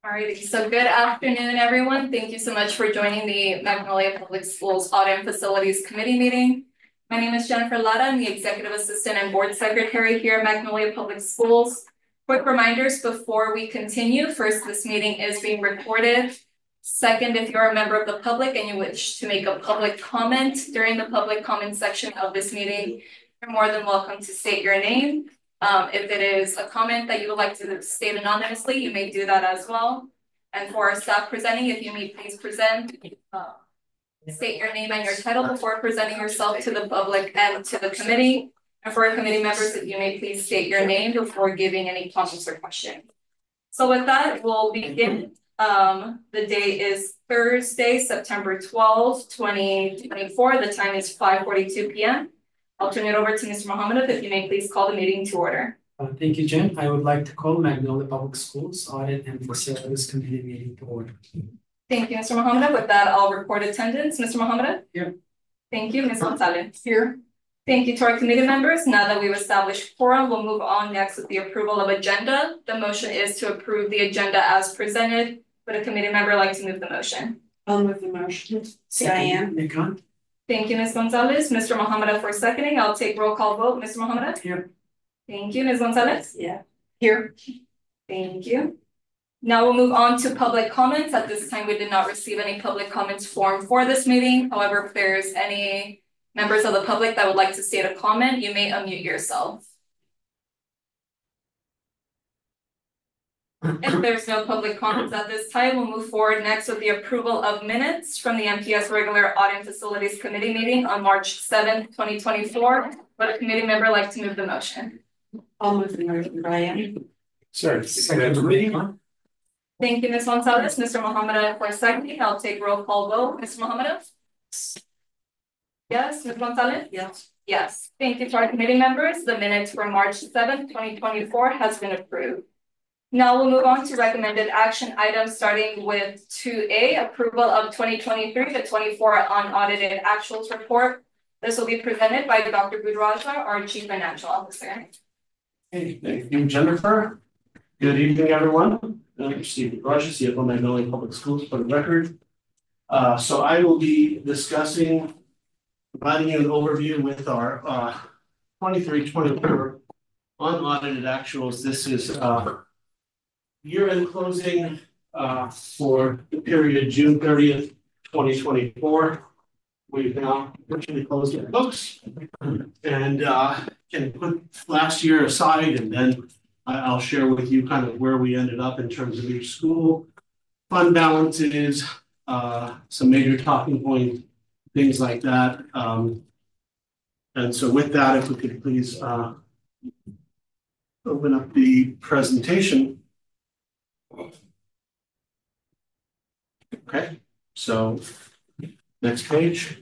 Alrighty, so good afternoon, everyone. Thank you so much for joining the Magnolia Public Schools Audit and Facilities Committee meeting. My name is Jennifer Lara. I'm the Executive Assistant and Board Secretary here at Magnolia Public Schools. Quick reminders before we continue. First, this meeting is being recorded. Second, if you're a member of the public and you wish to make a public comment during the public comment section of this meeting, you're more than welcome to state your name. If it is a comment that you would like to state anonymously, you may do that as well. And for our staff presenting, if you may please present, state your name and your title before presenting yourself to the public and to the committee. And for our committee members, if you may please state your name before giving any comments or questions. So with that, we'll begin. The day is Thursday, September 12th, 2024. The time is 5:42 p.m. I'll turn it over to Mr. Mohammed, if you may please call the meeting to order. Thank you, Jen. I would like to call Magnolia Public Schools Audit and Facilities Committee meeting to order. Thank you, Mr. Mohammed. With that, I'll record attendance. Mr. Mohammed? Here. Thank you, Ms. Gonzalez. Here. Thank you to our committee members. Now that we've established quorum, we'll move on next with the approval of agenda. The motion is to approve the agenda as presented. Would a committee member like to move the motion? I'll move the motion. Diane. Nikon. Thank you, Ms. Gonzalez. Mr. Mohammed for seconding. I'll take roll call vote. Mr. Mohammed? Here. Thank you, Ms. Gonzalez. Yeah. Here. Thank you. Now we'll move on to public comments. At this time, we did not receive any public comments form for this meeting. However, if there's any members of the public that would like to state a comment, you may unmute yourself. If there's no public comments at this time, we'll move forward next with the approval of minutes from the MPS regular Audit and Facilities Committee meeting on March 7th, 2024. Would a committee member like to move the motion? I'll move the motion, Brian. Sorry. Thank you, Ms. Gonzalez. Mr. Mohammed for seconding. I'll take roll call vote. Mr. Mohammed? Yes. Ms. Gonzalez? Yes. Yes. Thank you to our committee members. The minutes for March 7th, 2024 has been approved. Now we'll move on to recommended action items, starting with 2A, approval of 2023 to 24 unaudited actuals report. This will be presented by Dr. Budraja, our Chief Financial Officer. Hey, thank you, Jennifer. Good evening, everyone. I'm Steve Budraja, CFO Magnolia Public Schools, for the record. So I will be providing you an overview with our 23-24 unaudited actuals. This is year-end closing for the period June 30th, 2024. We've now virtually closed our books and can put last year aside, and then I'll share with you kind of where we ended up in terms of each school, fund balances, some major talking points, things like that. And so with that, if we could please open up the presentation. Okay, so next page.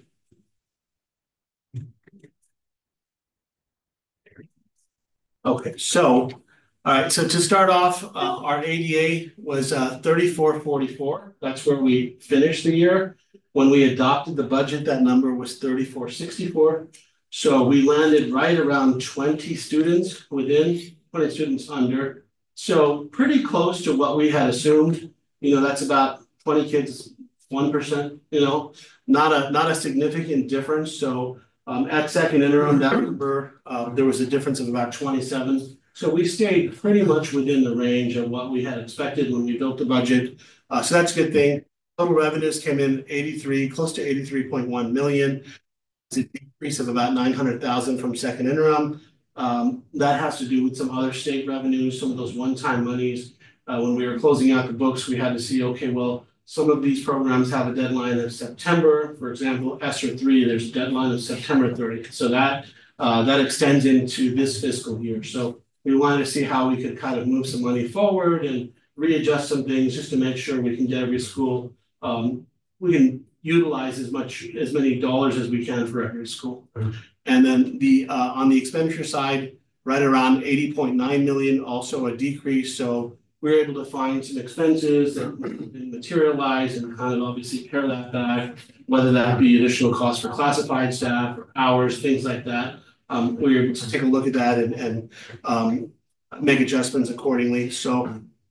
Okay, so all right, so to start off, our ADA was 3444. That's where we finished the year. When we adopted the budget, that number was 3464. So we landed right around 20 students within, 20 students under. So pretty close to what we had assumed. You know, that's about 20 kids, 1%, you know, not a significant difference. So at second interim, that number, there was a difference of about 27. So we stayed pretty much within the range of what we had expected when we built the budget. So that's a good thing. Total revenues came in close to 83.1 million. It's a decrease of about 900,000 from second interim. That has to do with some other state revenues, some of those one-time monies. When we were closing out the books, we had to see, okay, well, some of these programs have a deadline of September. For example, ESSER 3, there's a deadline of September 30th. So that extends into this fiscal year. So we wanted to see how we could kind of move some money forward and readjust some things just to make sure we can get every school, we can utilize as many dollars as we can for every school. And then on the expenditure side, right around 80.9 million, also a decrease. So we were able to find some expenses that didn't materialize and kind of obviously pare that back, whether that be additional costs for classified staff or hours, things like that. We were able to take a look at that and make adjustments accordingly. So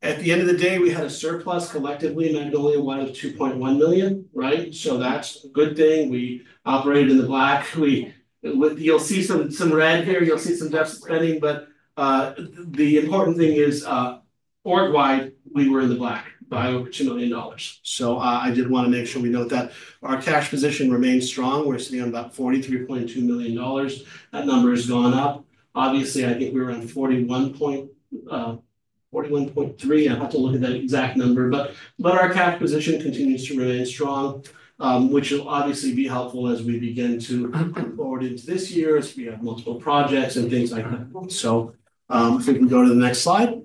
At the end of the day, we had a surplus collectively Magnolia-wide of 2.1 million, right? So that's a good thing. We operated in the black. You'll see some red here, you'll see some deficit spending, but the important thing is org-wide, we were in the black by over $2 million. So I did want to make sure we note that our cash position remains strong. We're sitting on about $43.2 million. That number has gone up. Obviously, I think we were around 41.3. I have to look at that exact number, but our cash position continues to remain strong, which will obviously be helpful as we begin to move forward into this year, as we have multiple projects and things like that. So if we can go to the next slide.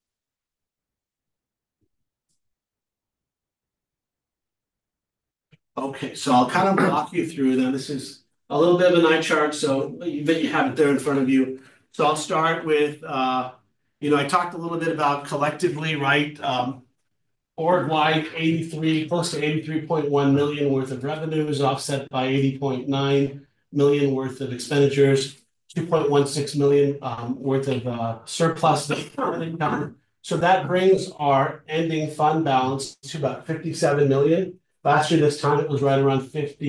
Okay, so I'll kind of walk you through them. This is a little bit of an eye chart, so you have it there in front of you. So I'll start with, I talked a little bit about collectively, right? Org-wide, close to 83.1 million worth of revenues, offset by 80.9 million worth of expenditures, 2.16 million worth of surplus income. So that brings our ending fund balance to about 57 million. Last year, this time it was right around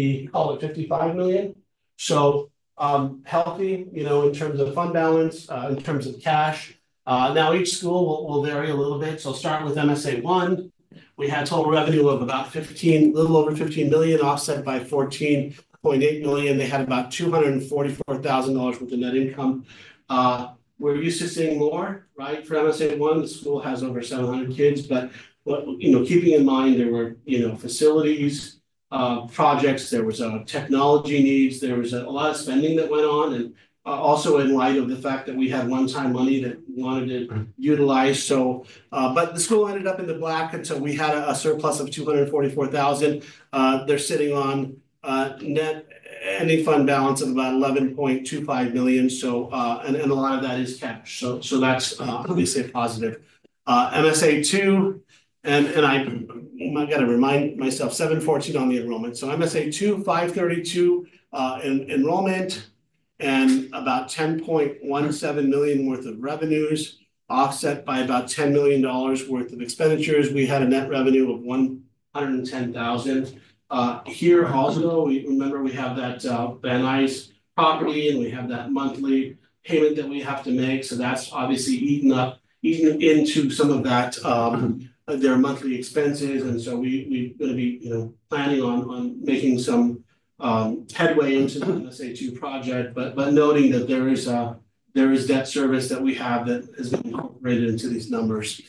55 million. So healthy, in terms of fund balance, in terms of cash. Now each school will vary a little bit. So I'll start with MSA 1. We had total revenue of about little over 15 million, offset by 14.8 million. They had about $244,000 worth of net income. We're used to seeing more, right? For MSA 1, the school has over 700 kids, but keeping in mind there were, facilities, projects, there was technology needs, there was a lot of spending that went on, and also in light of the fact that we had one-time money that we wanted to utilize. So, but the school ended up in the black, and so we had a surplus of 244,000. They're sitting on net ending fund balance of about 11.25 million. So, and a lot of that is cash. So that's obviously a positive. MSA 2. And I got to remind myself, 714 on the enrollment. So MSA 2, 532 enrollment, and about 10.17 million worth of revenues, offset by about $10 million worth of expenditures. We had a net revenue of 110,000. Here also, we have that Van Nuys property, and we have that monthly payment that we have to make. So that's obviously eaten into some of that their monthly expenses, and so we're going to be planning on making some headway into the MSA2 project, but noting that there is debt service that we have that has been incorporated into these numbers,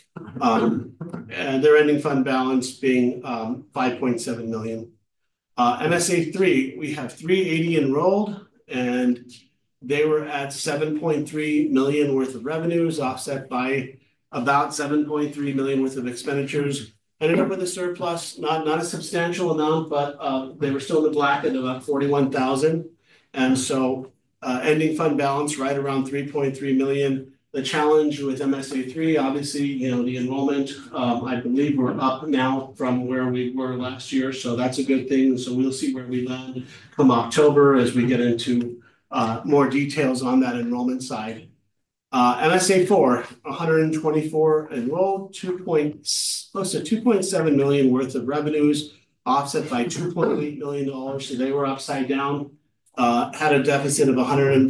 and their ending fund balance being 5.7 million. MSA 3, we have 380 enrolled, and they were at 7.3 million worth of revenues, offset by about 7.3 million worth of expenditures. Ended up with a surplus, not a substantial amount, but they were still in the black at about 41,000. And so ending fund balance right around 3.3 million. The challenge with MSA 3, obviously, the enrollment, I believe we're up now from where we were last year. So that's a good thing. So we'll see where we land come October as we get into more details on that enrollment side. MSA 4, 124 enrolled, close to 2.7 million worth of revenues, offset by $2.8 million. So they were upside down, had a deficit of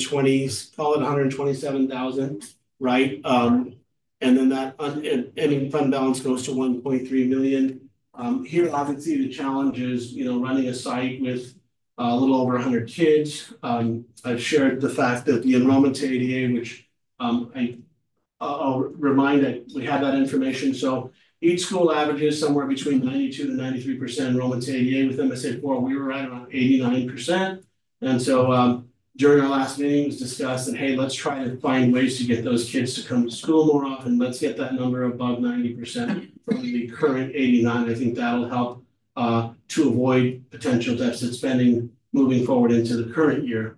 127,000, right? And then that ending fund balance goes to 1.3 million. Here, obviously, the challenge is, running a site with a little over 100 kids. I've shared the fact that the enrollment to ADA, which I'll remind that we have that information. So each school averages somewhere between 92 to 93% enrollment to ADA. With MSA 4, we were right around 89%. And so during our last meeting, it was discussed that, hey, let's try to find ways to get those kids to come to school more often. Let's get that number above 90% from the current 89. I think that'll help to avoid potential deficit spending moving forward into the current year.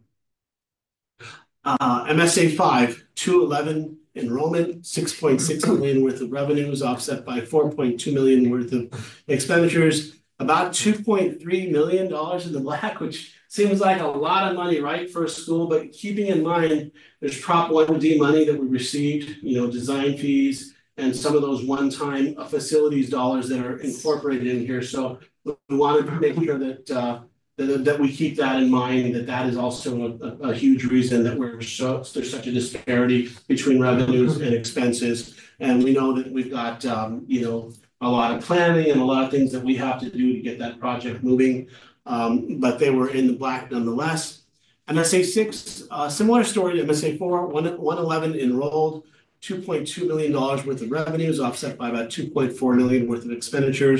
MSA 5, 211 enrollment, 6.6 million worth of revenues, offset by 4.2 million worth of expenditures, about $2.3 million in the black, which seems like a lot of money, right, for a school, but keeping in mind, there's Prop 1D money that we received, design fees, and some of those one-time facilities dollars that are incorporated in here. So we wanted to make sure that we keep that in mind, that is also a huge reason that there's such a disparity between revenues and expenses. And we know that we've got, a lot of planning and a lot of things that we have to do to get that project moving. But they were in the black nonetheless. MSA 6, similar story to MSA 4, 111 enrolled, $2.2 million worth of revenues, offset by about $2.4 million worth of expenditures,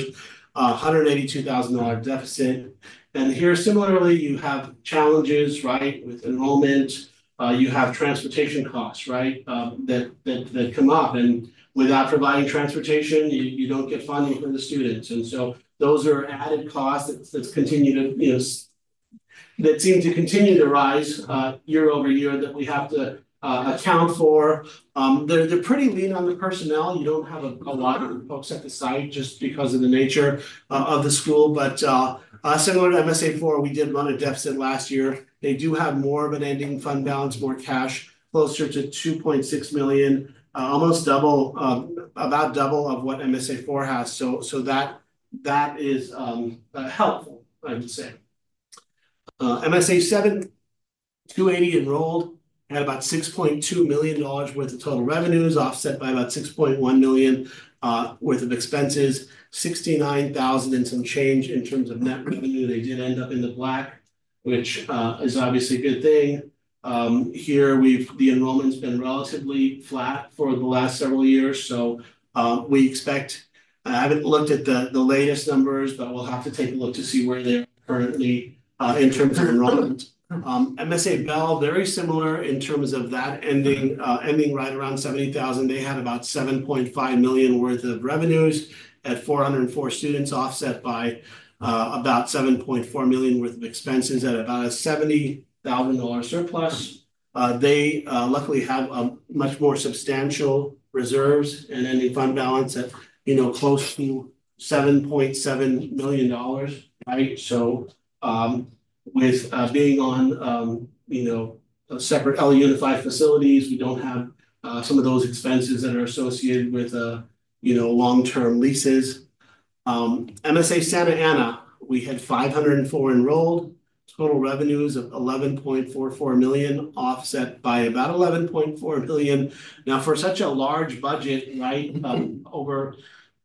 $182,000 deficit. And here, similarly, you have challenges, right, with enrollment. You have transportation costs, right, that come up. And without providing transportation, you don't get funding for the students. And so those are added costs that continue to, that seem to continue to rise year over year that we have to account for. They're pretty lean on the personnel. You don't have a lot of folks at the site just because of the nature of the school. But similar to MSA 4, we did run a deficit last year. They do have more of an ending fund balance, more cash, closer to 2.6 million, almost double, about double of what MSA 4 has. So that is helpful, I would say. MSA 7, 280 enrolled, had about $6.2 million worth of total revenues, offset by about $6.1 million worth of expenses, 69,000 and some change in terms of net revenue. They did end up in the black, which is obviously a good thing. Here the enrollment's been relatively flat for the last several years. So we expect, I haven't looked at the latest numbers, but we'll have to take a look to see where they're currently in terms of enrollment. MSA Bell, very similar in terms of that ending right around 70,000. They had about 7.5 million worth of revenues at 404 students, offset by about 7.4 million worth of expenses at about a $70,000 surplus. They luckily have a much more substantial reserves and ending fund balance at close to $7.7 million, right? So with being on separate LA Unified facilities, we don't have some of those expenses that are associated with long-term leases. MSA Santa Ana, we had 504 enrolled, total revenues of 11.44 million, offset by about 11.4 million. Now, for such a large budget, right, over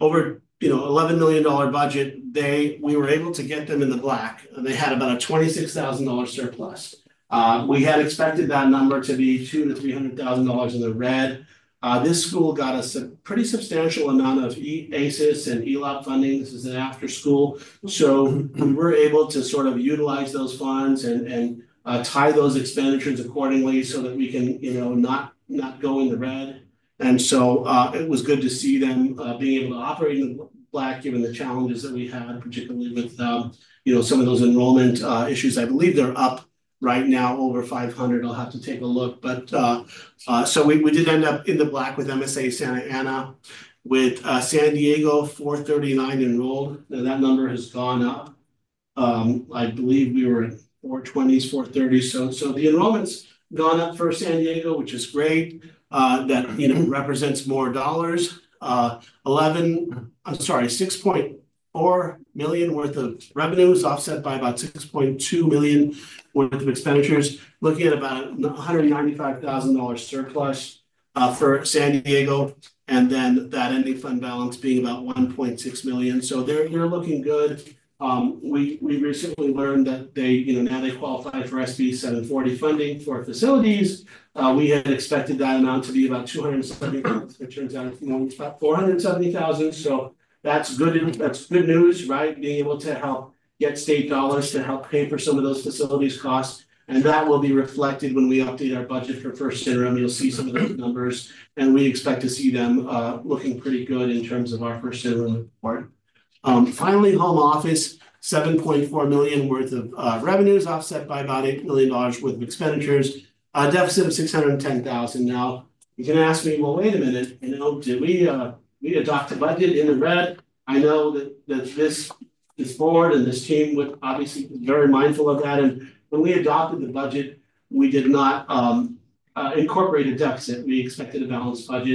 $11 million budget, we were able to get them in the black, and they had about a $26,000 surplus. We had expected that number to be $200,000 to $300,000 in the red. This school got us a pretty substantial amount of ACES and ELOP funding. This is an after school. So we were able to sort of utilize those funds and tie those expenditures accordingly so that we can, not go in the red. And so it was good to see them being able to operate in the black, given the challenges that we had, particularly with some of those enrollment issues. I believe they're up right now over 500. I'll have to take a look. But so we did end up in the black with MSA Santa Ana, with San Diego 439 enrolled. Now that number has gone up. I believe we were at 420s, 430s. So the enrollment's gone up for San Diego, which is great. That represents more dollars. 6.4 million worth of revenues, offset by about 6.2 million worth of expenditures. Looking at about $195,000 surplus for San Diego, and then that ending fund balance being about 1.6 million. So they're looking good. We recently learned that they now they qualify for SB 740 funding for facilities. We had expected that amount to be about 270,000. It turns out it's about 470,000. So that's good. That's good news, right? Being able to help get state dollars to help pay for some of those facilities costs, and that will be reflected when we update our budget for first interim. You'll see some of those numbers, and we expect to see them looking pretty good in terms of our first interim report. Finally, home office, 7.4 million worth of revenues, offset by about $8 million worth of expenditures, a deficit of 610,000. Now, you can ask me, well, wait a minute, did we adopt a budget in the red? I know that this board and this team would obviously be very mindful of that. And when we adopted the budget, we did not incorporate a deficit. We expected a balanced budget.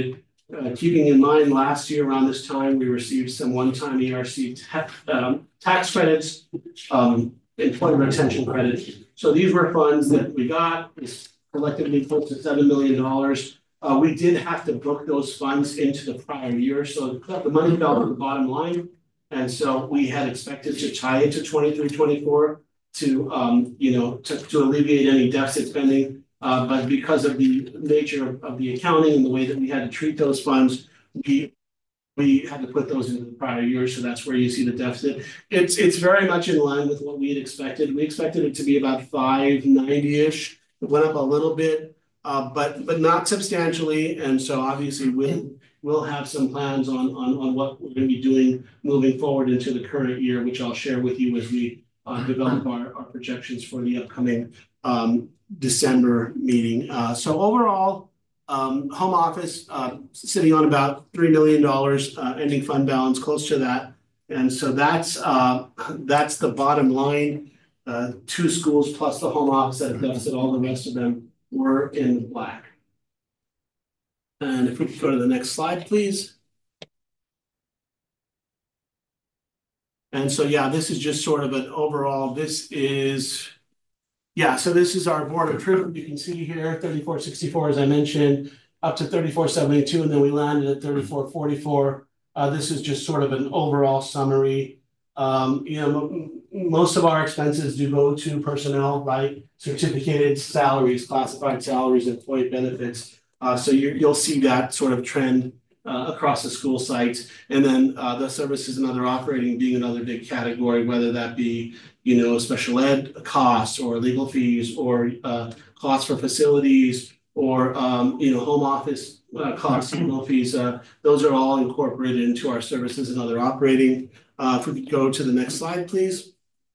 keeping in mind last year around this time, we received some one-time ERC tax credits, employee retention credits. So these were funds that we got, it's collectively close to $7 million. We did have to book those funds into the prior year, so the money fell to the bottom line. And so we had expected to tie it to 23-24 to, to alleviate any deficit spending. But because of the nature of the accounting and the way that we had to treat those funds, we had to put those into the prior year, so that's where you see the deficit. It's very much in line with what we had expected. We expected it to be about 590-ish. It went up a little bit, but not substantially. And so obviously we'll have some plans on what we're going to be doing moving forward into the current year, which I'll share with you as we develop our projections for the upcoming December meeting. So overall, home office sitting on about $3 million ending fund balance, close to that. And so that's the bottom line. 2 schools plus the home office at a deficit, all the rest of them were in the black. And if we could go to the next slide, please. And so, yeah, this is just sort of an overall, this is our board of truth. You can see here, 3464, as I mentioned, up to 3472, and then we landed at 3444. This is just sort of an overall summary. Most of our expenses do go to personnel, right? Certificated salaries, classified salaries, employee benefits. So you'll see that sort of trend across the school sites. And then the services and other operating being another big category, whether that be, special ed costs or legal fees or costs for facilities or, home office costs, legal fees. Those are all incorporated into our services and other operating. If we could go to the next slide, please.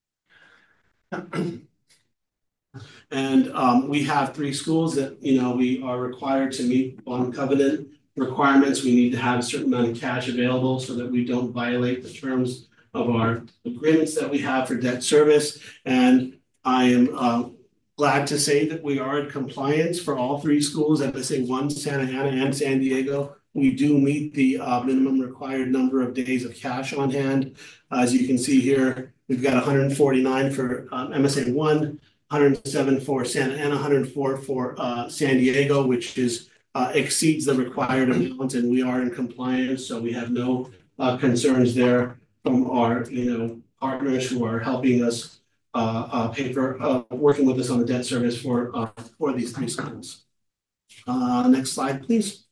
And we have 3 schools that, we are required to meet bond covenant requirements. We need to have a certain amount of cash available so that we don't violate the terms of our agreements that we have for debt service. And I am glad to say that we are in compliance for all 3 schools, MSA1, Santa Ana, and San Diego. We do meet the minimum required number of days of cash on hand. As you can see here, we've got 149 for MSA1, 107 for Santa Ana, 104 for San Diego, which exceeds the required amount, and we are in compliance. So we have no concerns there from our partners who are helping us pay for working with us on the debt service for these 3 schools. Next slide, please.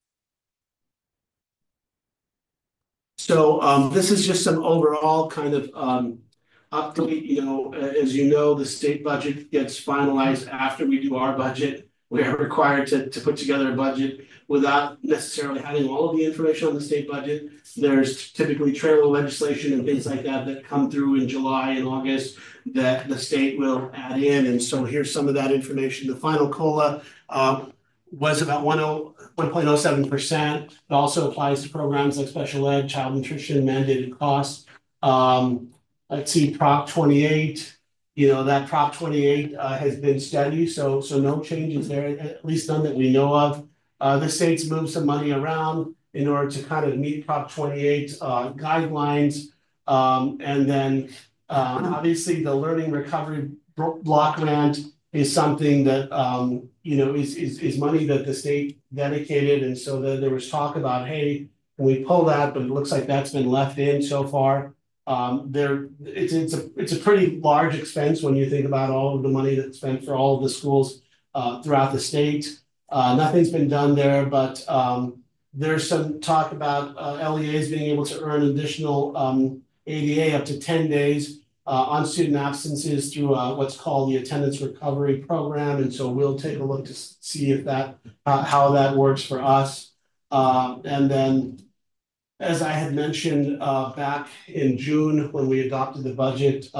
So this is just some overall kind of update. As you know, the state budget gets finalized after we do our budget. We are required to put together a budget without necessarily having all of the information on the state budget. There's typically trailer legislation and things like that come through in July and August that the state will add in. And so here's some of that information. The final COLA was about 1.07%. It also applies to programs like special ed, child nutrition, mandated costs. Let's see, Prop 28. That Prop 28 has been steady, so no changes there, at least none that we know of. The state's moved some money around in order to kind of meet Prop 28 guidelines. And then obviously the Learning Recovery Block Grant is something that, is money that the state dedicated. And so there was talk about, hey, can we pull that? But it looks like that's been left in so far. It's a pretty large expense when you think about all of the money that's spent for all of the schools throughout the state. Nothing's been done there, but there's some talk about LEAs being able to earn additional ADA up to 10 days on student absences through what's called the Attendance Recovery Program. And so we'll take a look to see if how that works for us. And then, as I had mentioned back in June when we adopted the budget,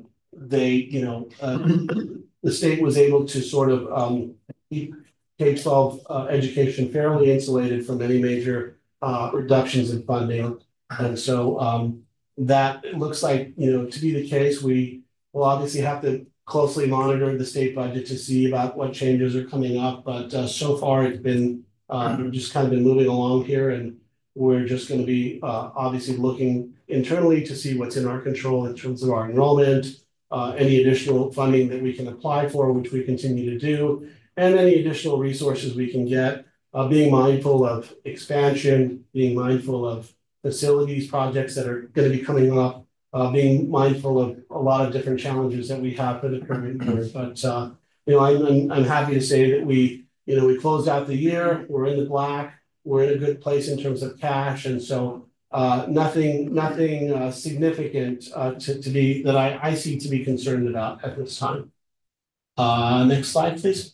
the state was able to sort of keep K-12 education fairly insulated from any major reductions in funding. And so that looks like, to be the case. We will obviously have to closely monitor the state budget to see about what changes are coming up. But so far it's been We've just kind of been moving along here and we're just gonna be obviously looking internally to see what's in our control in terms of our enrollment, any additional funding that we can apply for, which we continue to do, and any additional resources we can get, being mindful of expansion, being mindful of facilities projects that are gonna be coming up, being mindful of a lot of different challenges that we have for the current year. But I'm happy to say that we closed out the year, we're in the black, we're in a good place in terms of cash, and so nothing significant to be that I see to be concerned about at this time. Next slide, please.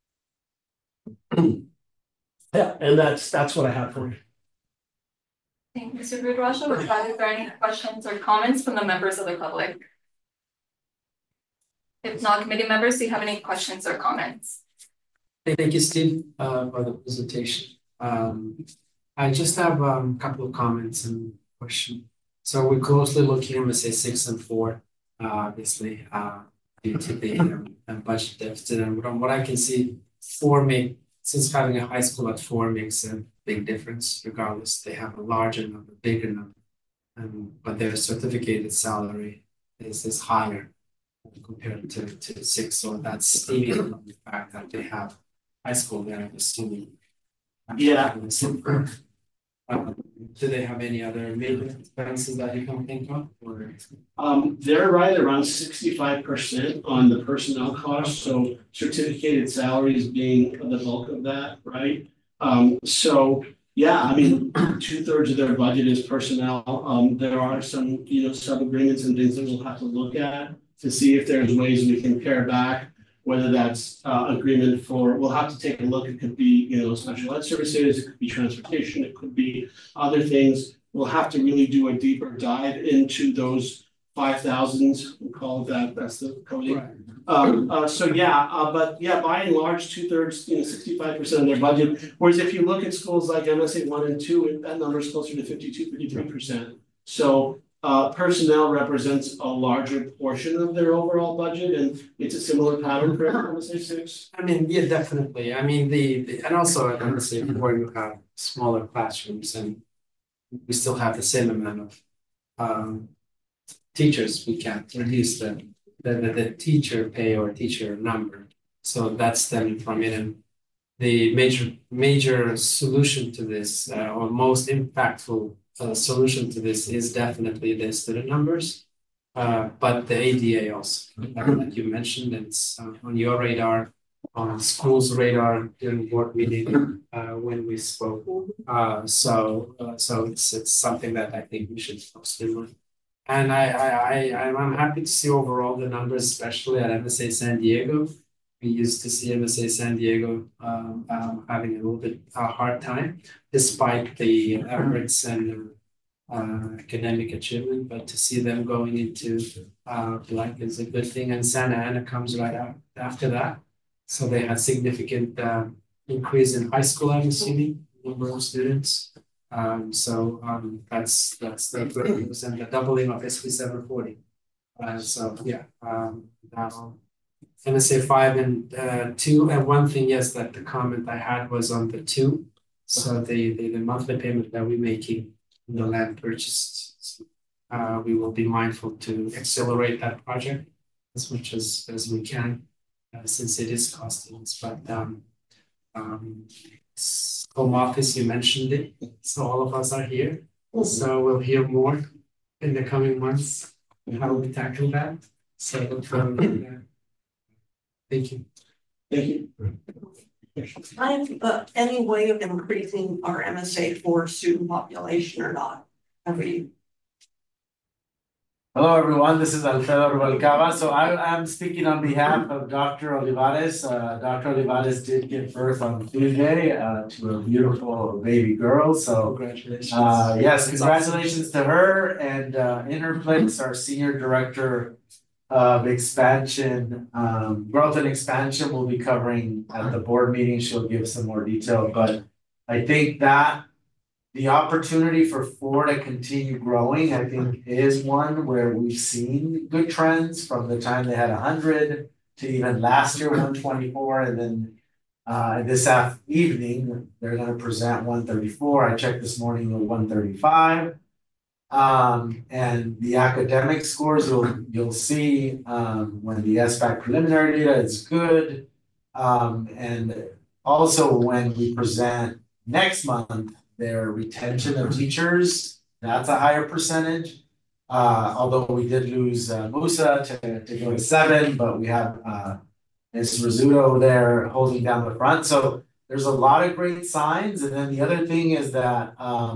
Yeah, and that's what I have for you. Thank you, Mr. Rudrasha. With that, is there any questions or comments from the members of the public? If not, committee members, do you have any questions or comments? Thank you, Steve, for the presentation. I just have a couple of comments and questions. So we're closely looking at MSA 6 and 4, obviously, due to the budget deficit. And from what I can see, 4 since having a high school at 4 makes a big difference. Regardless, they have a larger number, bigger number, but their certificated salary is higher compared to 6. So that's stemming from the fact that they have high school there, I'm assuming. Yeah. Do they have any other major expenses that you can think of? Or They're right around 65% on the personnel costs, so certificated salaries being the bulk of that, right? So yeah, I mean, 2/3 of their budget is personnel. There are some, sub-agreements and things that we'll have to look at to see if there's ways we can pare back, whether that's agreement for, we'll have to take a look. It could be, special ed services, it could be transportation, it could be other things. We'll have to really do a deeper dive into those 5,000s. We call it that. That's the coding. Right. So yeah, but yeah, by and large, 2/3, 65% of their budget. Whereas if you look at schools like MSA 1 and 2, that number is closer to 52, 53%. So personnel represents a larger portion of their overall budget, and it's a similar pattern for MSA 6. I mean, yeah, definitely. I mean, and also at MSA 4, you have smaller classrooms, and we still have the same amount of teachers. We can't reduce the teacher pay or teacher number. So that's stemming from it. And the major solution to this, or most impactful solution to this, is definitely the student numbers. But the ADA also, like you mentioned, it's on your radar, on school's radar during board meeting when we spoke. So it's something that I think we should focus on. And I'm happy to see overall the numbers, especially at MSA San Diego. We used to see MSA San Diego having a little bit hard time, despite the efforts and academic achievement. But to see them going into black is a good thing. And Santa Ana comes right out after that. So they had significant increase in high school, I'm assuming, number of students. So that's the good news, and the doubling of SB 740. So yeah, now MSA 5 and 2. And one thing, yes, that the comment I had was on the 2. So the monthly payment that we're making in the land purchase, we will be mindful to accelerate that project as much as we can, since it is costing us. But home office, you mentioned it, so all of us are here. So we'll hear more in the coming months how we tackle that. So thank you. Thank you. I have any way of increasing our MSA 4 student population or not? Hello, everyone. This is Alfredo Rubalcaba. So I'm speaking on behalf of Dr. Olivares. Dr. Olivares did give birth on Tuesday to a beautiful baby girl. So congratulations. Yes, congratulations to her. And in her place, our Senior Director of Expansion, Growth and Expansion will be covering at the board meeting. She'll give some more detail. But I think that the opportunity for 4 to continue growing, I think, is one where we've seen good trends from the time they had 100 to even last year 124, and then This evening, they're gonna present 134. I checked this morning with 135. And the academic scores, you'll see, when the SBAC preliminary data is good. And also when we present next month, their retention of teachers, that's a higher percentage. Although we did lose Musa to go to 7, but we have Ms. Rizzuto there holding down the front. So there's a lot of great signs. And then the other thing is that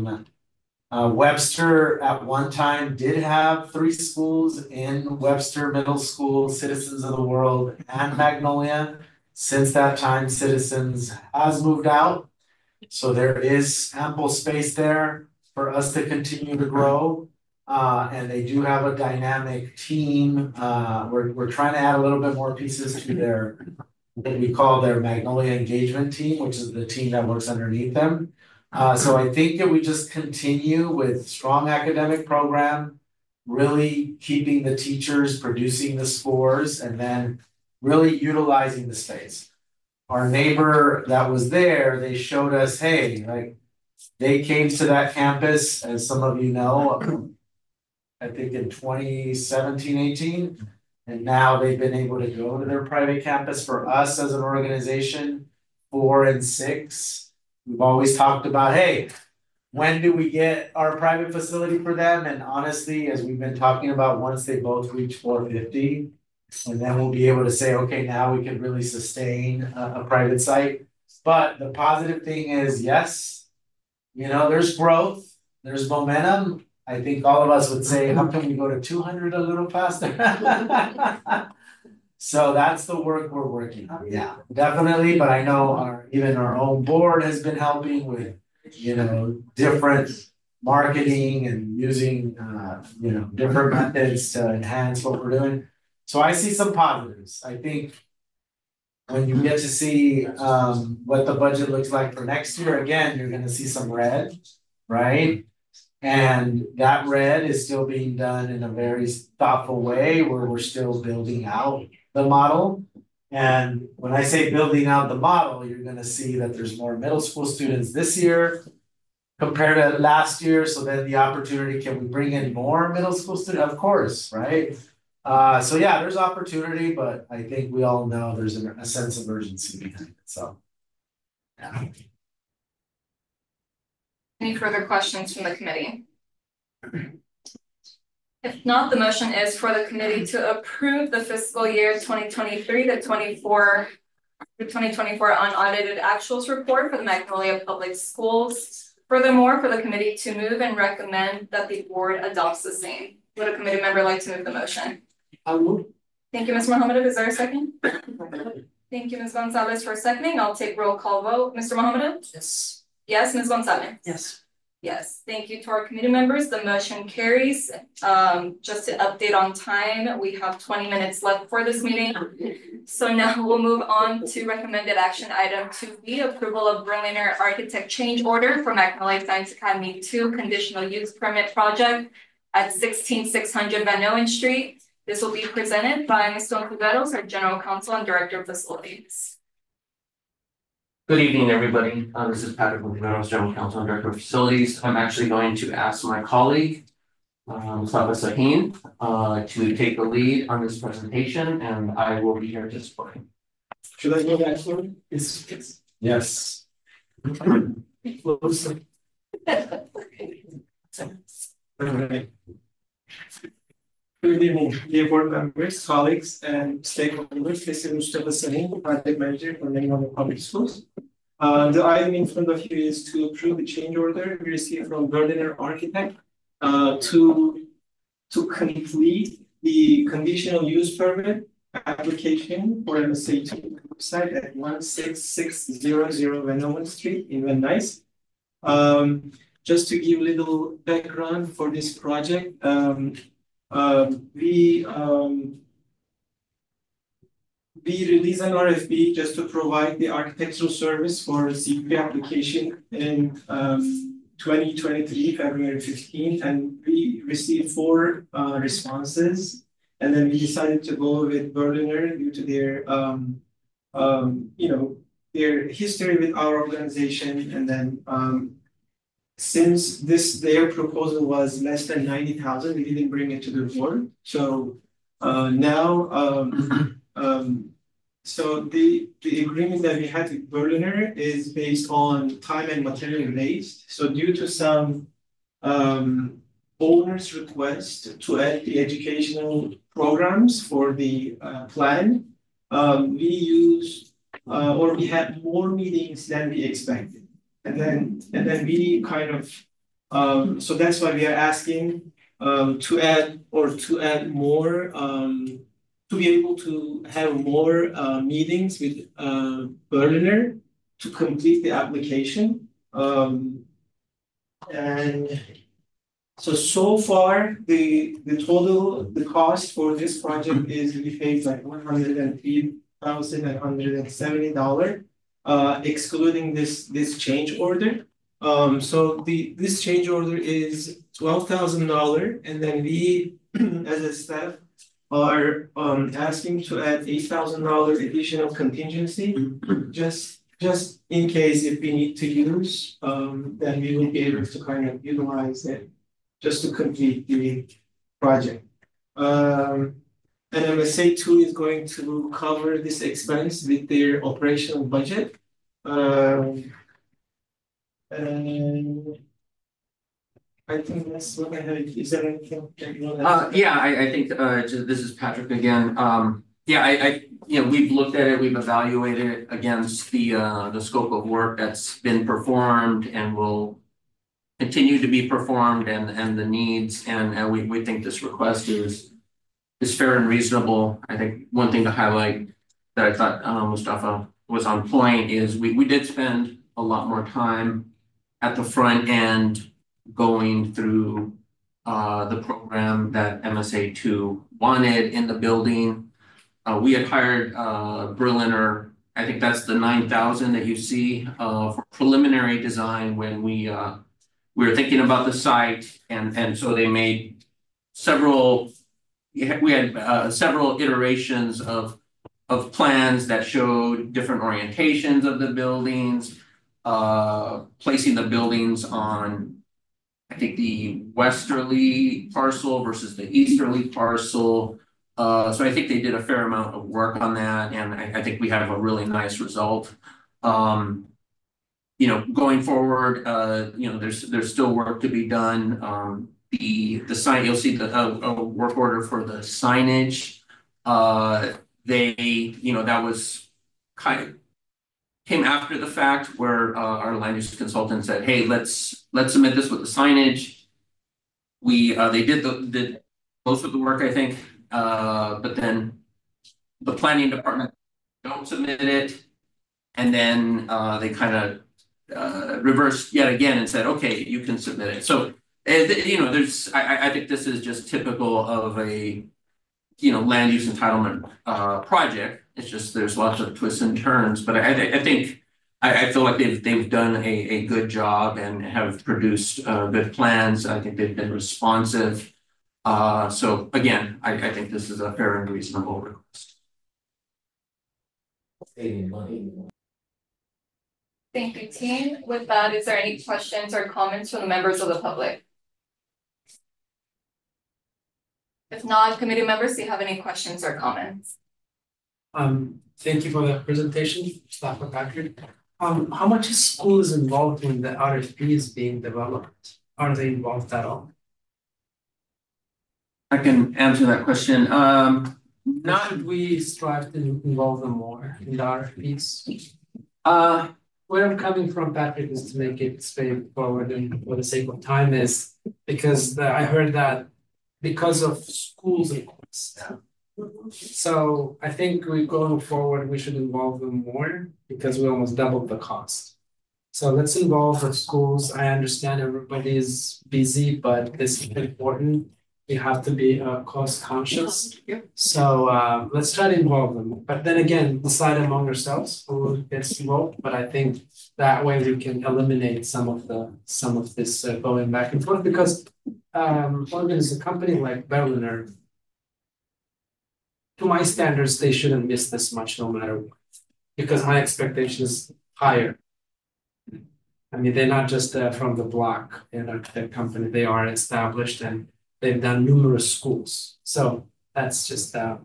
Webster at one time did have 3 schools in Webster Middle School, Citizens of the World and Magnolia. Since that time, Citizens has moved out. So there is ample space there for us to continue to grow. And they do have a dynamic team. We're trying to add a little bit more pieces to their, what we call their Magnolia Engagement Team, which is the team that works underneath them. So I think that we just continue with strong academic program, really keeping the teachers producing the scores, and then really utilizing the space. Our neighbor that was there, they showed us, hey, like they came to that campus, as some of you know, I think in 2017, 18, and now they've been able to go to their private campus. For us as an organization, 4 and 6, we've always talked about, hey, when do we get our private facility for them? And honestly, as we've been talking about, once they both reach 450, and then we'll be able to say, okay, now we can really sustain a private site. But the positive thing is, yes, you know, there's growth, there's momentum. I think all of us would say, how can we go to 200 a little faster? So that's the work we're working on. Yeah, definitely. But I know even our own board has been helping with, you know, different marketing and using, you know, different methods to enhance what we're doing. So I see some positives. I think when you get to see what the budget looks like for next year, again, you're going to see some red, right? And that red is still being done in a very thoughtful way where we're still building out the model. And when I say building out the model, you're going to see that there's more middle school students this year compared to last year. So then the opportunity, can we bring in more middle school students? Of course, right? So yeah, there's opportunity, but I think we all know there's a sense of urgency behind it. So yeah. Any further questions from the committee? If not, the motion is for the committee to approve the fiscal year 2023 to 2024 unaudited actuals report for the Magnolia Public Schools. Furthermore, for the committee to move and recommend that the board adopts the same. Would a committee member like to move the motion? I'll move. Thank you, Ms. Mohammed. Is there a second? Thank you, Ms. Gonzalez, for seconding. I'll take roll call vote. Mr. Mohammed? Yes. Yes, Ms. Gonzalez? Yes. Yes, thank you to our committee members. The motion carries. Just to update on time, we have 20 minutes left for this meeting. So now we'll move on to recommended action item 2B, approval of Berliner Architect change order for Magnolia Science Academy 2 conditional use permit project at 16600 Van Noen Street. This will be presented by Ms. Don Cuberos, our General Counsel and Director of Facilities. Good evening, everybody. This is Patrick Monteveros, General Counsel and Director of Facilities. I'm actually going to ask my colleague, Mustafa Sahin, to take the lead on this presentation, and I will be here to support him. Should I go back, Lord? Yes. Yes. Alright. Good evening, dear board members, colleagues, and stakeholders. This is Mustafa Sahin, Project Manager for Magnolia Public Schools. The item in front of you is to approve the change order we received from Berliner Architect to complete the conditional use permit application for MSA2 site at 16600 Van Noen Street in Van Nuys. Just to give a little background for this project, we released an RFP just to provide the architectural service for CUP application in 2023, February 15, and we received 4 responses. And then we decided to go with Berliner due to their, their history with our organization, and then since their proposal was less than 90,000, we didn't bring it to the board. So now so the agreement that we had with Berliner is based on time and material based. So due to some owner's request to add the educational programs for the plan, we used or we had more meetings than we expected. And then we kind of so that's why we are asking to add more to be able to have more meetings with Berliner to complete the application. And so far the cost for this project is we paid like $103,170, excluding this change order. So this change order is $12,000, and then we as a staff are asking to add $8,000 additional contingency, just in case if we need to use, then we will be able to kind of utilize it just to complete the project. And MSA 2 is going to cover this expense with their operational budget. And I think that's what I have. Is there anything that you want to Yeah, I think this is Patrick again. Yeah, I we've looked at it, we've evaluated it against the scope of work that's been performed and will continue to be performed and the needs, and we think this request is fair and reasonable. I think one thing to highlight that I thought Mustafa was on point is we did spend a lot more time at the front end going through the program that MSA 2 wanted in the building. We had hired Berliner, I think that's the 9,000 that you see for preliminary design when we were thinking about the site, and so they made several. We had several iterations of plans that showed different orientations of the buildings, placing the buildings on, I think, the westerly parcel versus the easterly parcel. So I think they did a fair amount of work on that, and I think we have a really nice result. Going forward, there's still work to be done. The sign, you'll see a work order for the signage. That was kind of came after the fact, where our land use consultant said, "Hey, let's submit this with the signage." They did most of the work, I think, but then the planning department don't submit it, and then they kind of reversed yet again and said, "Okay, you can submit it." So I think this is just typical of a land use entitlement project. It's just there's lots of twists and turns, but I think I feel like they've done a good job and have produced good plans. I think they've been responsive. So again, I think this is a fair and reasonable request. Thank you, team. With that, is there any questions or comments from the members of the public? If not, committee members, do you have any questions or comments? Thank you for that presentation, Mustafa Patrick. How much is schools involved in the RFPs being developed? Are they involved at all? I can answer that question. Should we strive to involve them more in the RFPs? Where I'm coming from, Patrick, is to make it straightforward, and for the sake of time is because I heard that because of schools requests. So I think going forward, we should involve them more because we almost doubled the cost. So let's involve the schools. I understand everybody is busy, but this is important. We have to be cost conscious. So let's try to involve them. But then again, decide among ourselves who gets involved. But I think that way we can eliminate some of this going back and forth, because as a company like Berliner, to my standards, they shouldn't miss this much no matter what. because my expectation is higher. I mean, they're not just from the block, an architect company, they are established and they've done numerous schools. So that's just kind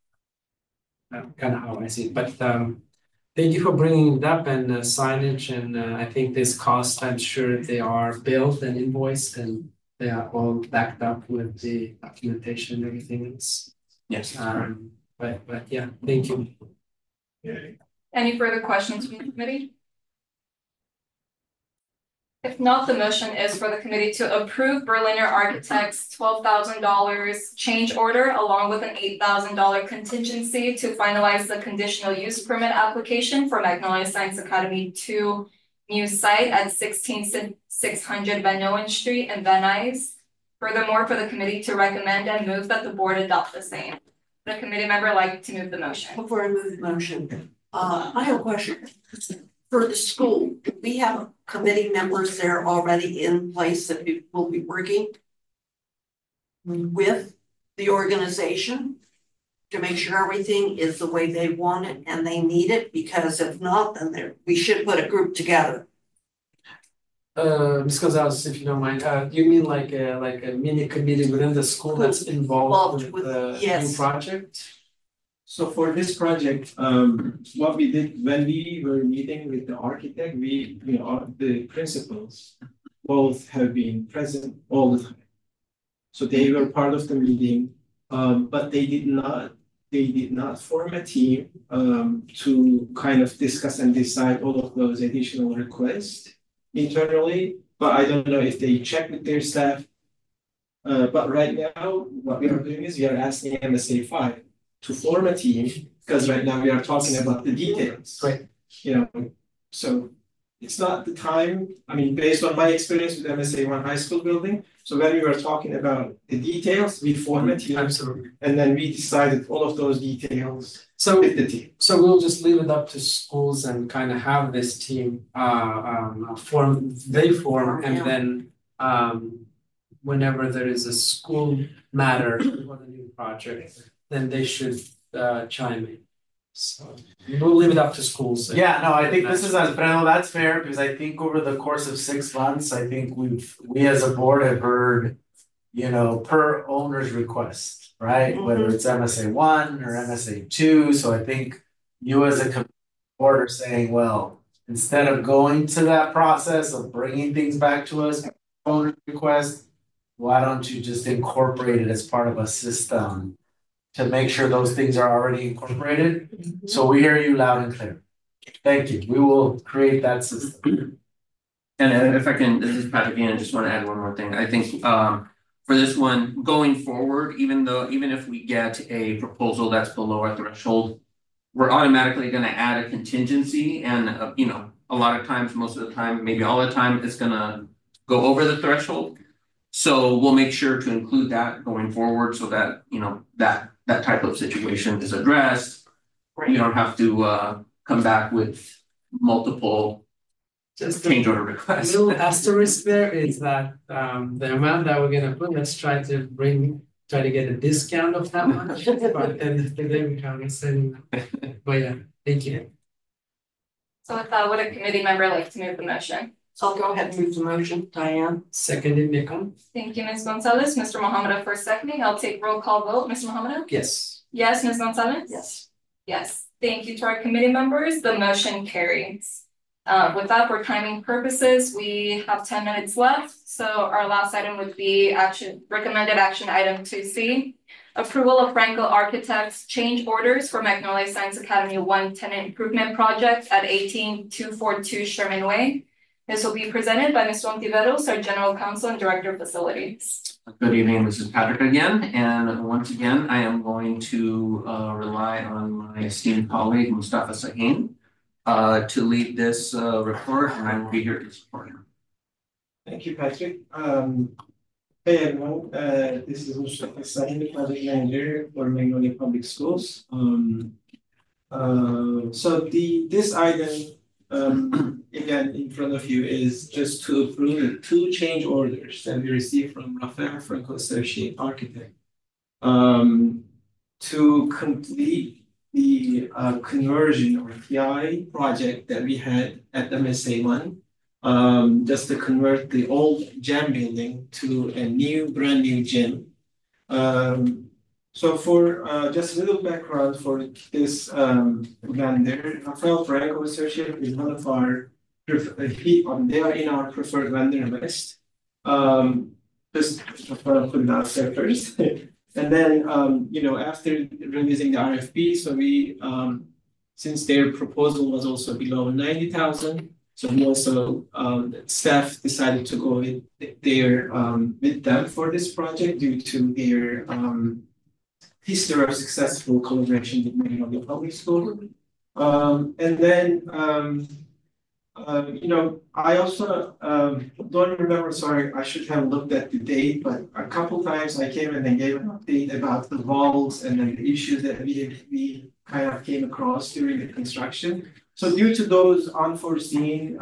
of how I see it. But thank you for bringing it up and signage, and I think this cost, I'm sure they are billed and invoiced and they are all backed up with the documentation and everything else. Yes. But yeah, thank you. Any further questions from the committee? If not, the motion is for the committee to approve Berliner Architects $12,000 change order along with an $8,000 contingency to finalize the conditional use permit application for Magnolia Science Academy 2 new site at 16600 Van Noen Street in Van Nuys. Furthermore, for the committee to recommend and move that the board adopt the same. The committee member like to move the motion. Before I move the motion, I have a question. For the school, do we have committee members there already in place that will be working with the organization to make sure everything is the way they want it and they need it? Because if not, then we should put a group together. Ms. Gonzalez, if you don't mind, you mean like a mini committee within the school that's involved with the new project? So for this project, what we did when we were meeting with the architect, the principals both have been present all the time. So they were part of the meeting, but they did not form a team to kind of discuss and decide all of those additional requests internally. But I don't know if they checked with their staff. But right now, what we are doing is we are asking MSA 5 to form a team, because right now we are talking about the details. Right. So it's not the time, I mean, based on my experience with MSA 1 high school building. So when we were talking about the details, we formed a team. Absolutely. And then we decided all of those details So with the team. So we'll just leave it up to schools and kind of have this team form, and then whenever there is a school matter or the new project, then they should chime in. So we'll leave it up to schools. Yeah, no, I think this is that's fair, because I think over the course of 6 months, I think we as a board have heard, per owner's request, right? Mhm. Whether it's MSA 1 or MSA 2. So I think you as a board are saying, well, instead of going to that process of bringing things back to us, owner's request, why don't you just incorporate it as part of a system to make sure those things are already incorporated? So we hear you loud and clear. Thank you. We will create that system. And if I can, this is Patrick again, I just want to add one more thing. I think for this one, going forward, even if we get a proposal that's below our threshold, we're automatically going to add a contingency, and a lot of times, most of the time, maybe all the time, it's going to go over the threshold. So we'll make sure to include that going forward, so that that type of situation is addressed. Right. You don't have to come back with multiple Just change a order requests. little asterisk there is that the amount that we're gonna put, let's try to get a discount of that much. But then the day we can't say, but yeah, thank you. So with that, would a committee member like to move the motion? So I'll go ahead and move the motion, Diane. Seconded, Nikon? Thank you, Ms. Gonzalez. Mr. Mohammed for seconding. I'll take roll call vote. Mr. Mohammed? Yes. Yes, Ms. Gonzalez? Yes. Yes. Thank you to our committee members. The motion carries. With that, for timing purposes, we have 10 minutes left. So our last item would be recommended action item 2C. Approval of Frankel Architects change orders for Magnolia Science Academy 1 tenant improvement project at 18242 Sherman Way. This will be presented by Mr. Ontiveros, our General Counsel and Director of Facilities. Good evening, this is Patrick again, and once again, I am going to rely on my esteemed colleague Mustafa Sahin to lead this report, and I will be here to support him. Thank you, Patrick. Hey everyone, this is Mustafa Sahin, Project Manager for Magnolia Public Schools. This item again in front of you is just to approve 2 change orders that we received from Rafael Franco Associate Architect to complete the conversion or PI project that we had at MSA1. Just to convert the old gym building to a brand new gym. So for just a little background for this vendor, Rafael Franco Associates is one of our they are in our preferred vendor list. Just want to put it out there first. And then after releasing the RFP, so we since their proposal was also below 90,000, so we also staff decided to go with them for this project due to their history of successful collaboration with Magnolia Public School. And then I also don't remember, sorry, I should have looked at the date, but a couple times I came and then gave an update about the valves and then the issues that we kind of came across during the construction. So due to those unforeseen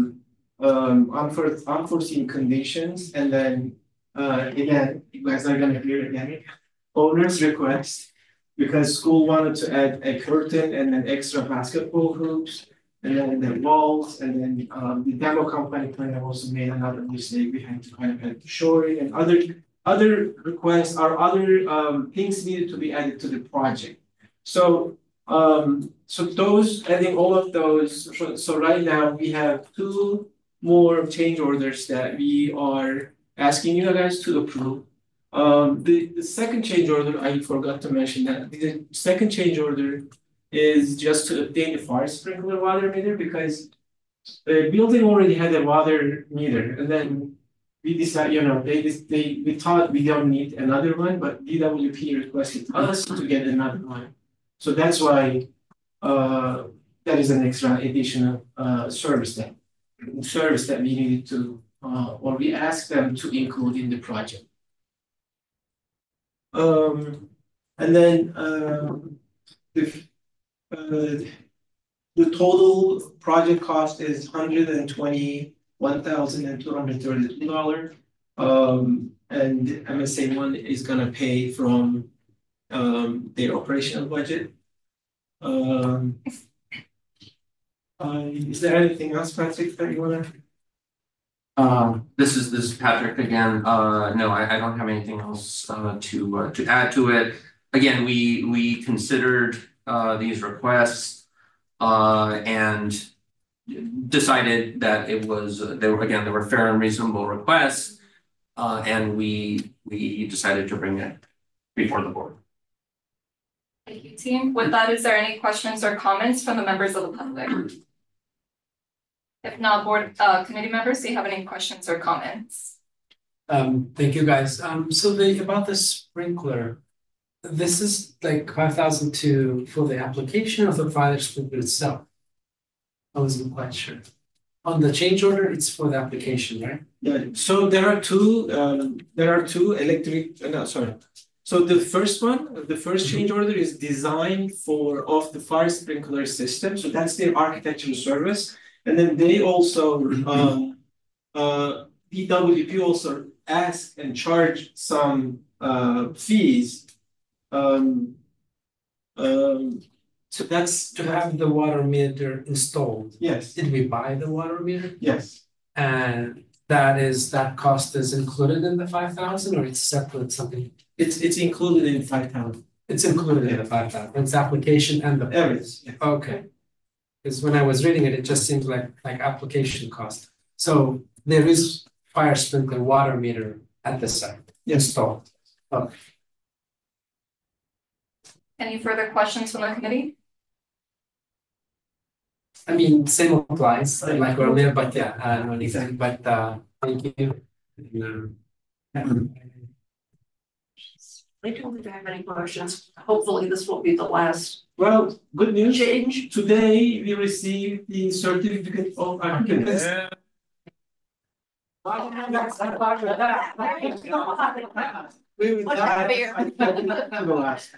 conditions, and then again, you guys are gonna hear again, owner's request, because school wanted to add a curtain and then extra basketball hoops, and then the walls, and then the demo company kind of also made another mistake. We had to kind of add shoring and other requests or other things needed to be added to the project. So those, adding all of those, so right now we have 2 more change orders that we are asking you guys to approve. The second change order, I forgot to mention that the second change order is just to update the fire sprinkler water meter, because the building already had a water meter, and then we decided, we thought we don't need another one, but DWP requested us to get another one. So that's why that is an extra additional service that we needed to or we asked them to include in the project. And then the total project cost is $121,232. And MSA1 is gonna pay from their operational budget. Is there anything else, Patrick, that you wanna? This is Patrick again. No, I don't have anything else to add to it. Again, we considered these requests and decided that they were fair and reasonable requests, and we decided to bring it before the board. Thank you, team. With that, is there any questions or comments from the members of the public? If not, board committee members, do you have any questions or comments? Thank you, guys. So about the sprinkler, this is like 5,000 for the application of the fire sprinkler itself. I wasn't quite sure. On the change order, it's for the application, right? Yeah. So there are two electric. No, sorry. So the first change order is designed of the fire sprinkler system. So that's their architectural service. And then they also, DWP also ask and charge some fees. So that's to have the water meter installed. Yes. Did we buy the water meter? Yes. And that cost is included in the 5,000, or it's separate something? It's included in 5,000. It's included in the 5,000. It's application and the everything. Yeah. Okay. Because when I was reading it, it just seems like application cost. So there is fire sprinkler water meter at the site installed. Okay. Any further questions from the committee? I mean, same applies like earlier, but yeah, no anything. But thank you. I don't think I have any questions. Hopefully this will be the last Well, good news. change. Today we received the certificate of occupancy. We would Much not fair. to the last.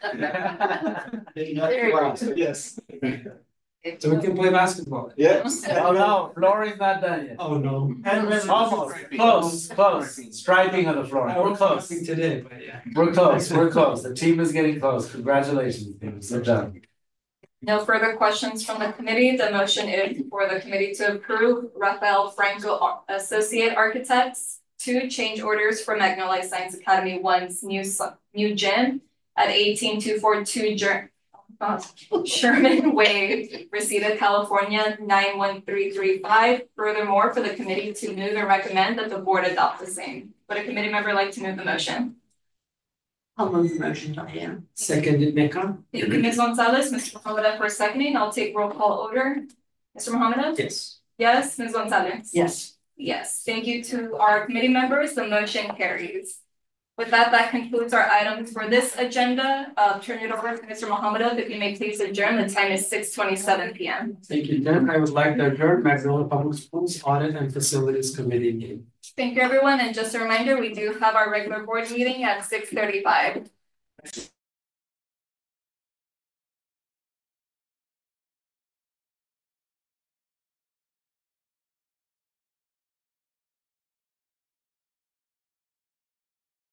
Yes. So we can play basketball. Yes. Oh no, floor is not done yet. Oh no. Almost, close. Striping of the floor. I We're was close. talking today, but yeah. We're close. The team is getting close. Congratulations, team. Good job. No further questions from the committee. The motion is for the committee to approve Rafael Franco Associate Architects to change orders for Magnolia Science Academy 1's new gym at 18242 Sherman Way, Reseda, California 91335. Furthermore, for the committee to move and recommend that the board adopt the same. Would a committee member like to move the motion? I'll move the motion, Diane. Seconded, Mecca? Thank you, Ms. Gonzalez, Mr. Mohammed for seconding. I'll take roll call order. Mr. Mohammed? Yes. Yes, Ms. Gonzalez? Yes. Yes, thank you to our committee members. The motion carries. With that, that concludes our items for this agenda. Turn it over to Mr. Mohammed, if you may please adjourn. The time is 6:27 p.m. Thank you, Jen. I would like to adjourn Magnolia Public Schools Audit and Facilities Committee meeting. Thank you, everyone. And just a reminder, we do have our regular board meeting at 6:35.